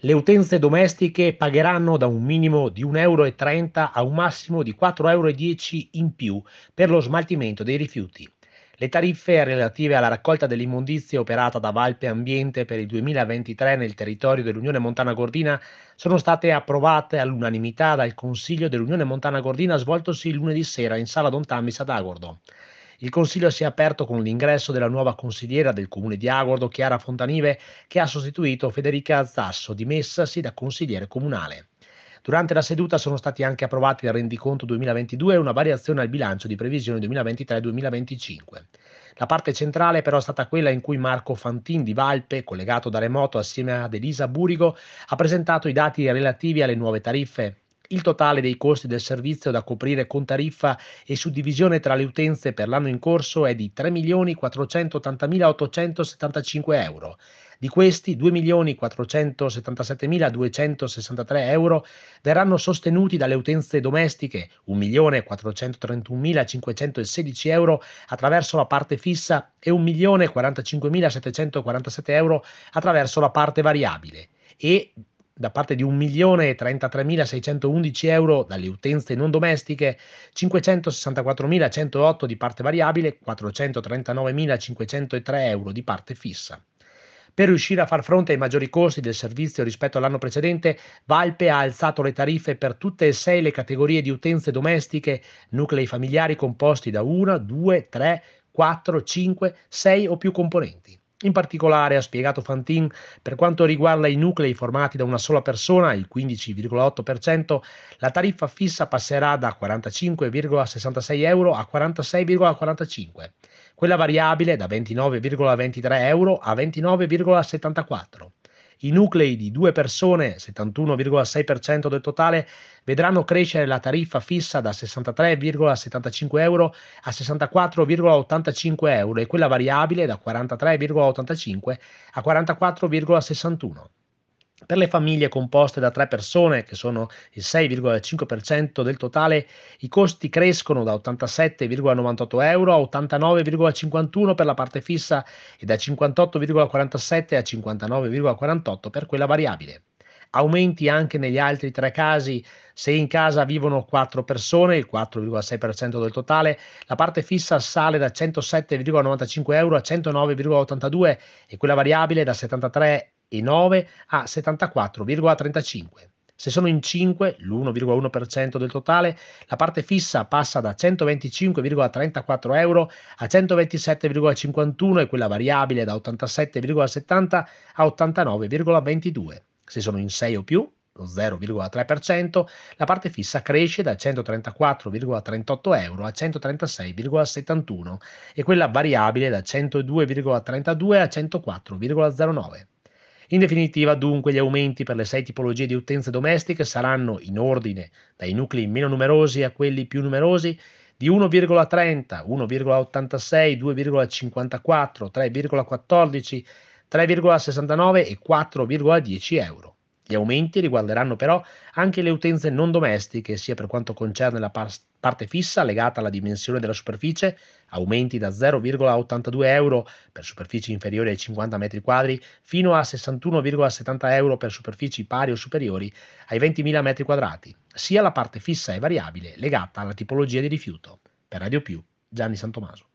Le utenze domestiche pagheranno da un minimo di 1,30 € a un massimo di 4,10 € in più per lo smaltimento dei rifiuti. Le tariffe relative alla raccolta delle immondizie operata da Valpe Ambiente per il 2023 nel territorio dell'Unione Montana Gordina sono state approvate all'unanimità dal Consiglio dell'Unione Montana Gordina svoltosi il lunedì sera in Sala Don Tammis ad Agordo. Il consiglio si è aperto con l'ingresso della nuova consigliera del comune di Agordo, Chiara Fontanive, che ha sostituito Federica Zasso, dimessasi da consigliere comunale. Durante la seduta sono stati anche approvati il rendiconto 2022 e una variazione al bilancio di previsione 2023-2025. La parte centrale però è stata quella in cui Marco Fantin di Valpe, collegato da remoto assieme ad Elisa Burigo, ha presentato i dati relativi alle nuove tariffe. Il totale dei costi del servizio da coprire con tariffa e suddivisione tra le utenze per l'anno in corso è di 3.480.875 euro. Di questi 2.477.263 euro verranno sostenuti dalle utenze domestiche, 1.431.516 euro attraverso la parte fissa e 1.045.747 euro attraverso la parte variabile e da parte di 1.033.611 euro dalle utenze non domestiche, 564.108 di parte variabile, 439.503 euro di parte fissa. Per riuscire a far fronte ai maggiori costi del servizio rispetto all'anno precedente, Valpe ha alzato le tariffe per tutte e 6 le categorie di utenze domestiche, nuclei familiari composti da 1, 2, 3, 4, 5, 6 o più componenti. In particolare, ha spiegato Fantin, per quanto riguarda i nuclei formati da una sola persona, il 15,8%, la tariffa fissa passerà da 45,66 euro a 46,45, quella variabile da 29,23 euro a 29,74. I nuclei di due persone, 71,6% del totale, vedranno crescere la tariffa fissa da 63,75 euro a 64,85 euro e quella variabile da 43,85 a 44,61. Per le famiglie composte da 3 persone, che sono il 6,5% del totale, i costi crescono da 87,98 euro a 89,51 per la parte fissa e da 58,47 a 59,48 per quella variabile. Aumenti anche negli altri tre casi: se in casa vivono 4 persone, il 4,6% del totale, la parte fissa sale da 107,95 euro a 109,82 e quella variabile da 73,9 a 74,35. Se sono in 5, l'1,1% del totale, la parte fissa passa da 125,34 euro a 127,51 e quella variabile da 87,70 a 89,22. Se sono in 6 o più, lo 0,3%, la parte fissa cresce da 134,38 euro a 136,71 e quella variabile da 102,32 a 104,09. In definitiva, dunque, gli aumenti per le 6 tipologie di utenze domestiche saranno, in ordine dai nuclei meno numerosi a quelli più numerosi, di 1,30, 1,86, 2,54, 3,14, 3,69 e 4,10 euro. Gli aumenti riguarderanno però anche le utenze non domestiche, sia per quanto concerne la parte fissa legata alla dimensione della superficie, aumenti da 0,82 euro per superfici inferiori ai 50 metri quadri fino a 61,70 euro per superfici pari o superiori ai 20.000 metri quadrati, sia la parte fissa e variabile legata alla tipologia di rifiuto. Per Radio Più, Gianni Santomaso.